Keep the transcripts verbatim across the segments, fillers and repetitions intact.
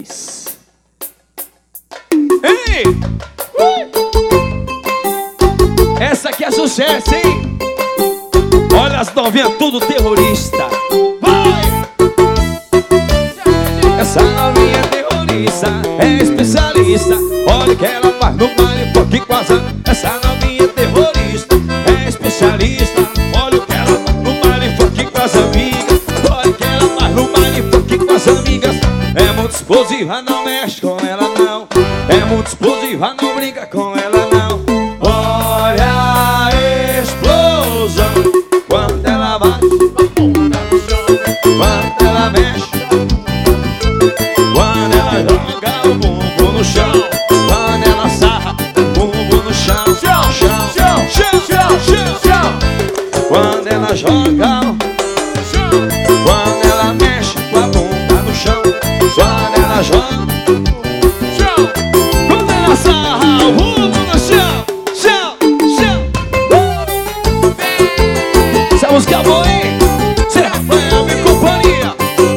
Ei! Essa aqui é sucesso, hein? Olha as novinhas, tudo terrorista. Vai! Essa novinha é terrorista, é especialista. Olha que ela faz no baile, porque quase. Essa novinha é terrorista, é especialista. Olha o que ela faz no baile, porque com as amigas. Olha o que ela faz no baile, porque com as amigas. É muito explosiva, não mexe com ela não. É muito explosiva, não brinca com ela não. Olha a explosão quando ela bate a bunda no chão, quando ela mexe, quando ela joga o bumbum no chão, quando ela sarra o bumbum no chão, chão, chão, chão, chão, chão, chão, chão. Quando ela joga o chão, quando ela mexe com a bunda no chão, quando ela joga chão, quando ela sarra o bumbum no chão, chão, chão. Essa música é boa, hein? Zé Rafael e companhia.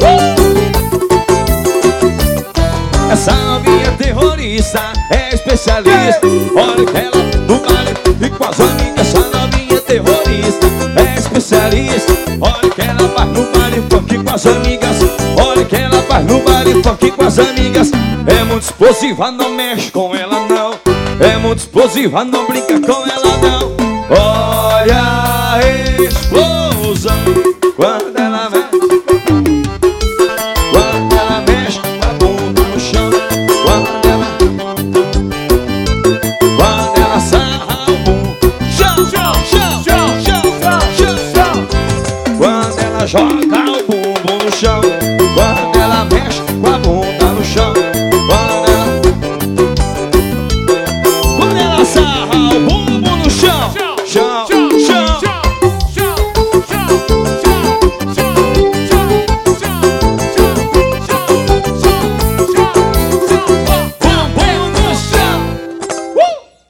Essa novinha terrorista é especialista. Olha que ela no baile e com as amigas. Essa novinha terrorista é especialista. Olha que ela faz no baile funk com as amigas. Olha que ela faz no baile funk com as amigas. É muito explosiva, não mexe com ela não. É muito explosiva, não brinca com ela não. Olha a explosão